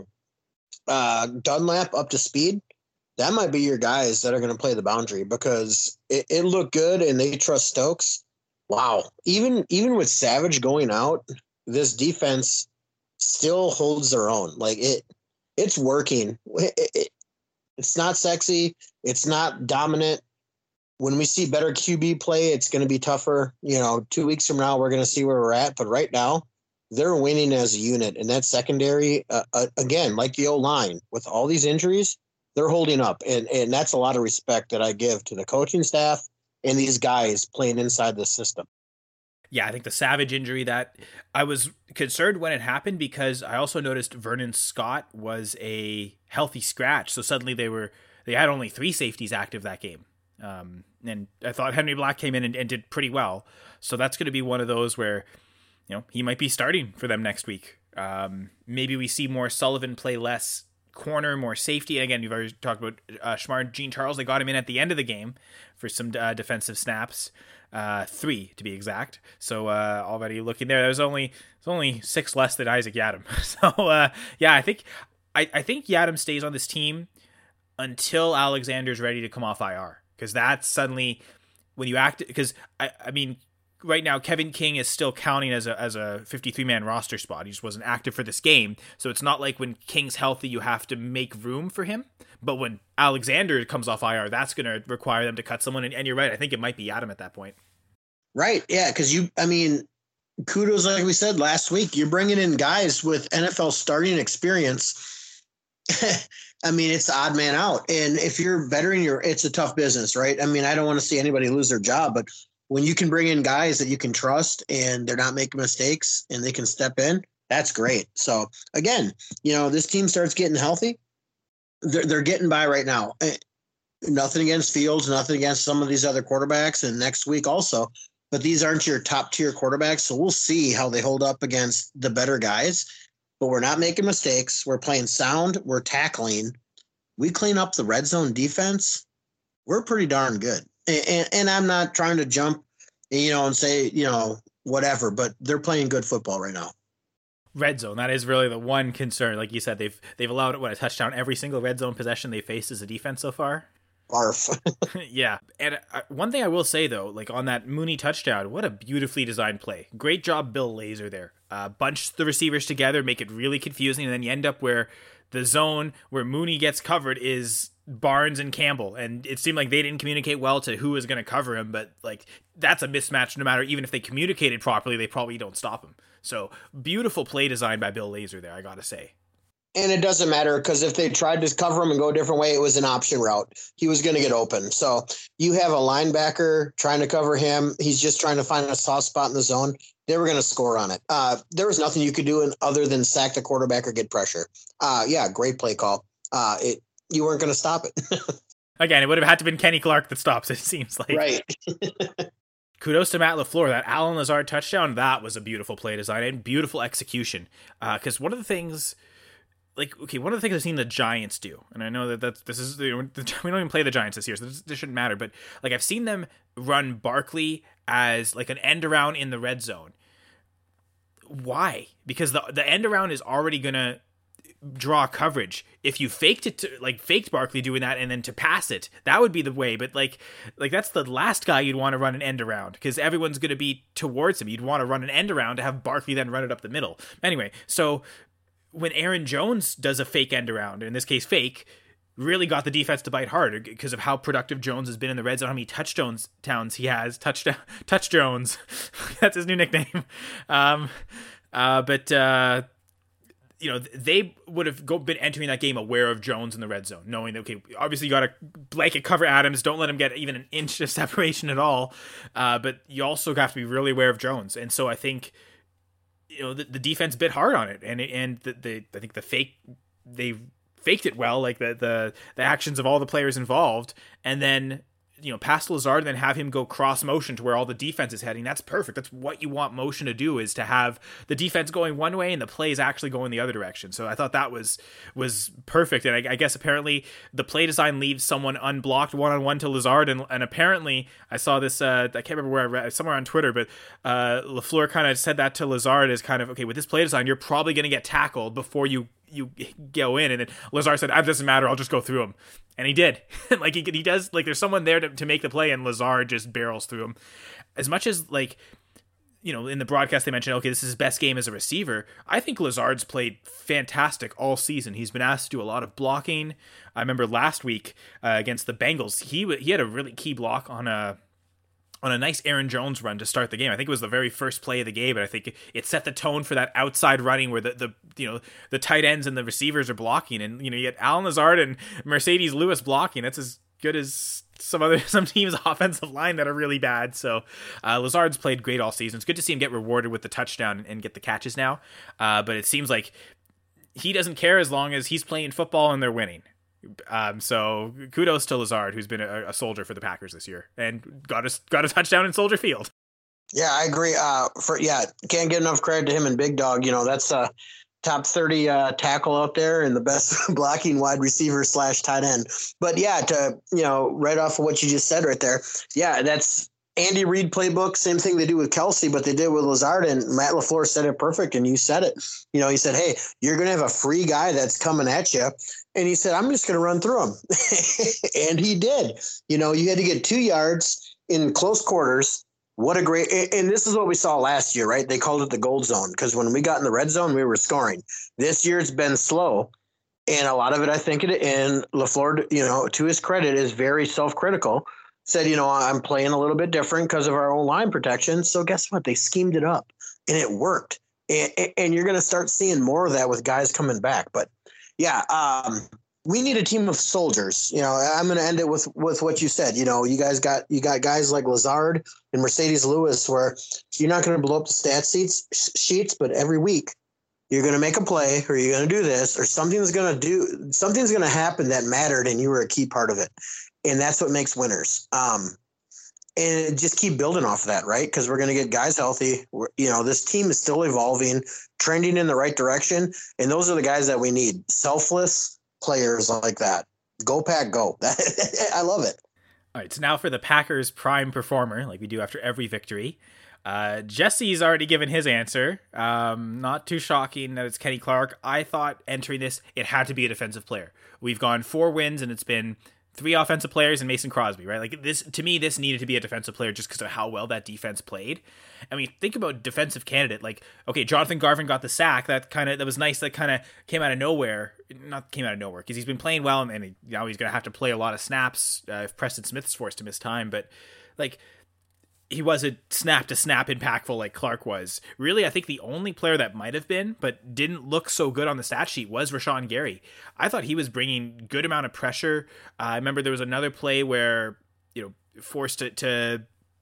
uh, Dunlap up to speed, that might be your guys that are going to play the boundary, because it, it looked good and they trust Stokes. Wow. Even, even with Savage going out, this defense still holds their own. Like it, it's working. It, it, it's not sexy. It's not dominant. When we see better Q B play, it's going to be tougher. You know, two weeks from now, we're going to see where we're at. But right now, they're winning as a unit. And that secondary, uh, uh, again, like the O-line, with all these injuries, they're holding up, and, and that's a lot of respect that I give to the coaching staff and these guys playing inside the system. Yeah, I think the Savage injury, that I was concerned when it happened, because I also noticed Vernon Scott was a healthy scratch. So suddenly they were they had only three safeties active that game. Um, and I thought Henry Black came in and, and did pretty well. So that's going to be one of those where, you know, he might be starting for them next week. Um, maybe we see more Sullivan play less corner, more safety. And again, you've already talked about uh, Shmar Jean Charles. They got him in at the end of the game for some uh, defensive snaps, uh, three to be exact. So uh, already looking there, there's only there's only six less than Isaac Yadam. So uh, yeah, I think I, I think Yadam stays on this team until Alexander's ready to come off I R, because that's suddenly when you act. Because I I mean. Right now, Kevin King is still counting as a as a fifty-three man roster spot. He just wasn't active for this game. So it's not like when King's healthy, you have to make room for him. But when Alexander comes off I R, that's going to require them to cut someone. And, and you're right. I think it might be Adam at that point. Right. Yeah. Because you, I mean, kudos, like we said last week, you're bringing in guys with N F L starting experience. I mean, it's the odd man out. And if you're veteran, you're, it's a tough business, right? I mean, I don't want to see anybody lose their job, but when you can bring in guys that you can trust and they're not making mistakes and they can step in, that's great. So again, you know, this team starts getting healthy. They're, they're getting by right now. Nothing against Fields, nothing against some of these other quarterbacks, and next week also, but these aren't your top tier quarterbacks. So we'll see how they hold up against the better guys, but we're not making mistakes. We're playing sound. We're tackling. We clean up the red zone defense. We're pretty darn good. And, and I'm not trying to jump, you know, and say, you know, whatever, but they're playing good football right now. red zone. That is really the one concern. Like you said, they've they've allowed what a touchdown every single red zone possession they faced as a defense so far. Barf. Yeah, and uh, one thing I will say though, like on that Mooney touchdown, what a beautifully designed play. Great job, Bill Lazor there. Uh, bunch the receivers together, make it really confusing, and then you end up where the zone where Mooney gets covered is Barnes and Campbell, and it seemed like they didn't communicate well to who was going to cover him, but like that's a mismatch no matter, even if they communicated properly, they probably don't stop him. So beautiful play design by Bill Lazor there, I gotta say. And it doesn't matter because if they tried to cover him and go a different way, it was an option route. He was going to get open. So you have a linebacker trying to cover him. He's just trying to find a soft spot in the zone. They were going to score on it. Uh, there was nothing you could do in, other than sack the quarterback or get pressure. Uh, yeah, great play call. Uh, it you weren't going to stop it. Again, it would have had to been Kenny Clark that stops it, seems like. Right. Kudos to Matt LaFleur. That Alan Lazard touchdown, that was a beautiful play design and beautiful execution. Because uh, one of the things... Like, okay, one of the things I've seen the Giants do, and I know that that's, this is, you know, we don't even play the Giants this year, so this, this shouldn't matter, but, like, I've seen them run Barkley as, like, an end around in the red zone. Why? Because the the end around is already going to draw coverage. If you faked it to, like, faked Barkley doing that and then to pass it, that would be the way, but, like, like that's the last guy you'd want to run an end around, because everyone's going to be towards him. You'd want to run an end around to have Barkley then run it up the middle. Anyway, so... when Aaron Jones does a fake end around, in this case fake, really got the defense to bite hard because of how productive Jones has been in the red zone, how many touchdowns towns he has, touchdown, touch Jones. That's his new nickname. Um, uh, but, uh, you know, they would have go, been entering that game aware of Jones in the red zone, knowing that, okay, obviously you got to blanket cover Adams, don't let him get even an inch of separation at all. Uh, but you also have to be really aware of Jones. And so I think, you know, the, the defense bit hard on it, and and the, the I think the fake they faked it well, like the the the actions of all the players involved, and then you know pass Lazard and then have him go cross motion to where all the defense is heading. That's perfect. That's what you want motion to do, is to have the defense going one way and the plays actually going the other direction. So I thought that was was perfect, and I, I guess apparently the play design leaves someone unblocked one on one to Lazard, and and apparently I saw this. Uh, I can't remember where I read, somewhere on Twitter, but uh, LaFleur kind of said that to Lazard as kind of, okay, with this play design, you're probably going to get tackled before you you go in, and then Lazard said, "It doesn't matter, I'll just go through him," and he did. Like he he does. Like there's someone there to, to make the play, and Lazard just barrels through him. As much as like, you know, in the broadcast they mentioned, okay, this is his best game as a receiver. I think Lazard's played fantastic all season. He's been asked to do a lot of blocking. I remember last week uh, against the Bengals, he he had a really key block on a. on a nice Aaron Jones run to start the game. I think it was the very first play of the game, and I think it set the tone for that outside running where the, the you know the tight ends and the receivers are blocking, and you know you get Alan Lazard and Mercedes Lewis blocking. That's as good as some other some teams' offensive line that are really bad. So uh, Lazard's played great all season. It's good to see him get rewarded with the touchdown and get the catches now. Uh, but it seems like he doesn't care as long as he's playing football and they're winning. Um, so kudos to Lazard, who's been a, a soldier for the Packers this year and got a, got a touchdown in Soldier Field. Yeah, I agree. Uh, for yeah, can't get enough credit to him and Big Dog. You know, that's a top thirty uh, tackle out there and the best blocking wide receiver slash tight end. But yeah, to you know, right off of what you just said right there, yeah, that's Andy Reid playbook. Same thing they do with Kelsey, but they did with Lazard, and Matt LaFleur said it perfect. And you said it. You know, he said, "Hey, you're going to have a free guy that's coming at you." And he said, "I'm just going to run through him." And he did. You know, you had to get two yards in close quarters. What a great – and this is what we saw last year, right? They called it the gold zone because when we got in the red zone, we were scoring. This year's been slow, and a lot of it, I think, it and LaFleur, you know, to his credit, is very self-critical, said, you know, I'm playing a little bit different because of our own line protection. So guess what? They schemed it up, and it worked. And, and you're going to start seeing more of that with guys coming back. But, yeah, um, we need a team of soldiers. You know, I'm going to end it with with what you said. You know, you guys got you got guys like Lazard and Mercedes Lewis, where you're not going to blow up the stat sheets, sheets, but every week you're going to make a play, or you're going to do this, or something's going to do something's going to happen that mattered, and you were a key part of it. And that's what makes winners. Um, and just keep building off of that, right? Because we're going to get guys healthy. We're, you know, this team is still evolving, trending in the right direction, and those are the guys that we need. Selfless players like that. Go Pack, go. I love it. All right, so now for the Packers prime performer, like we do after every victory. Uh, Jesse's already given his answer. Um, not too shocking that it's Kenny Clark. I thought entering this, it had to be a defensive player. We've gone four wins, and it's been three offensive players and Mason Crosby, right? Like this, to me, this needed to be a defensive player just because of how well that defense played. I mean, think about defensive candidate. Like, okay, Jonathan Garvin got the sack. That kind of that was nice. That kind of came out of nowhere. Not came out of nowhere because he's been playing well, and, and he, now he's going to have to play a lot of snaps uh, if Preston Smith's forced to miss time. But like, he wasn't snap to snap impactful like Clark was. Really, I think the only player that might have been, but didn't look so good on the stat sheet was Rashawn Gary. I thought he was bringing good amount of pressure. Uh, I remember there was another play where, you know, forced it to,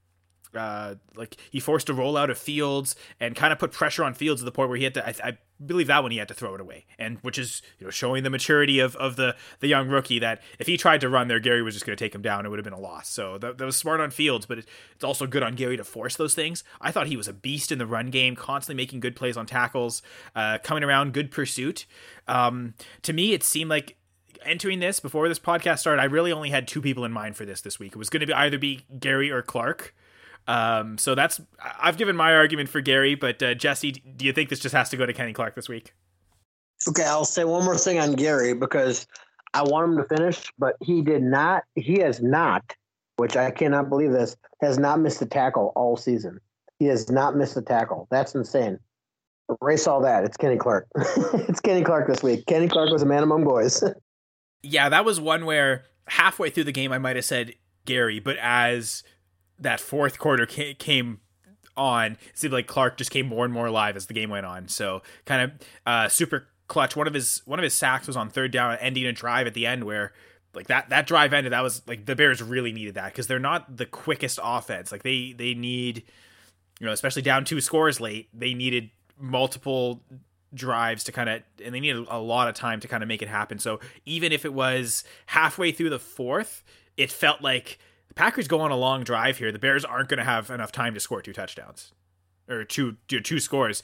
uh, like he forced a rollout of Fields and kind of put pressure on Fields to the point where he had to, I, I believe that one he had to throw it away. And which is, you know, showing the maturity of, of the, the young rookie that if he tried to run there, Gary was just going to take him down. It would have been a loss. So that, that was smart on Fields, but it, it's also good on Gary to force those things. I thought he was a beast in the run game, constantly making good plays on tackles, uh, coming around, good pursuit. Um, to me, it seemed like entering this before this podcast started, I really only had two people in mind for this this week. It was going to be either be Gary or Clark. Um, so that's, I've given my argument for Gary, but uh, Jesse, do you think this just has to go to Kenny Clark this week? Okay, I'll say one more thing on Gary because I want him to finish, but he did not, he has not, which I cannot believe this, has not missed a tackle all season. He has not missed a tackle. That's insane. Erase all that. It's Kenny Clark. It's Kenny Clark this week. Kenny Clark was a man among boys. Yeah, that was one where halfway through the game, I might have said Gary, but as that fourth quarter came on, it seemed like Clark just came more and more alive as the game went on. So kind of uh, super clutch. One of his one of his sacks was on third down, ending a drive at the end where like that that drive ended. That was like the Bears really needed that because they're not the quickest offense. Like they they need, you know, especially down two scores late, they needed multiple drives to kind of, and they needed a lot of time to kind of make it happen. So even if it was halfway through the fourth, it felt like Packers go on a long drive here. The Bears aren't going to have enough time to score two touchdowns or two two scores.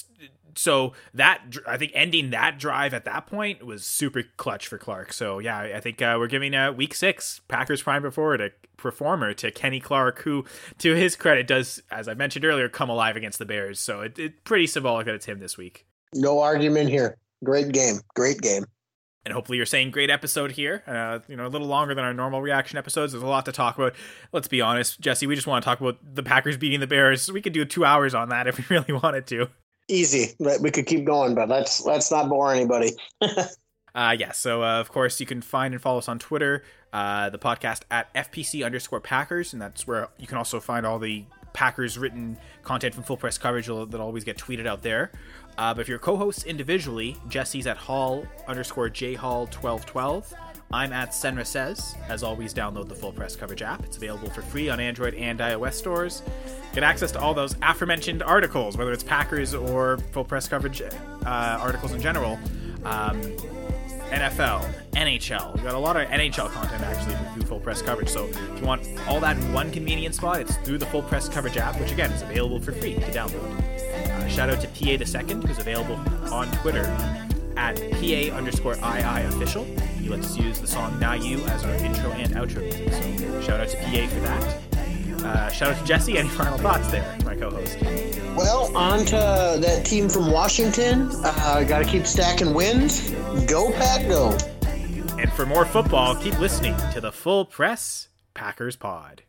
So that, I think ending that drive at that point was super clutch for Clark. So yeah, I think uh, we're giving uh, week six Packers prime performer to, performer to Kenny Clark, who to his credit does, as I mentioned earlier, come alive against the Bears. So it's it, pretty symbolic that it's him this week. No argument here. Great game. Great game. And hopefully you're saying great episode here. Uh, you know, a little longer than our normal reaction episodes. There's a lot to talk about. Let's be honest, Jesse, we just want to talk about the Packers beating the Bears. We could do two hours on that if we really wanted to. Easy. We could keep going, but let's let's not bore anybody. uh, yeah, so uh, of course you can find and follow us on Twitter, uh, the podcast at F P C underscore Packers, and that's where you can also find all the Packers written content from Full Press Coverage that'll always get tweeted out there. Uh, but if you're co-hosts individually, Jesse's at Hall underscore J Hall twelve twelve. I'm at Senra Says. As always, download the Full Press Coverage app. It's available for free on Android and iOS stores. Get access to all those aforementioned articles, whether it's Packers or Full Press Coverage uh, articles in general. Um, N F L, N H L. We've got a lot of N H L content actually through Full Press Coverage. So if you want all that in one convenient spot, it's through the Full Press Coverage app, which again is available for free to download. Uh, shout out to P A the Second, who's available on Twitter at P A underscore I I official. He lets us use the song Now You as our intro and outro music. So shout out to P A for that. Uh, shout out to Jesse. Any final thoughts there, my co-host? Well, on to that team from Washington. Uh, got to keep stacking wins. Go, Pack, go. And for more football, keep listening to the Full Press Packers Pod.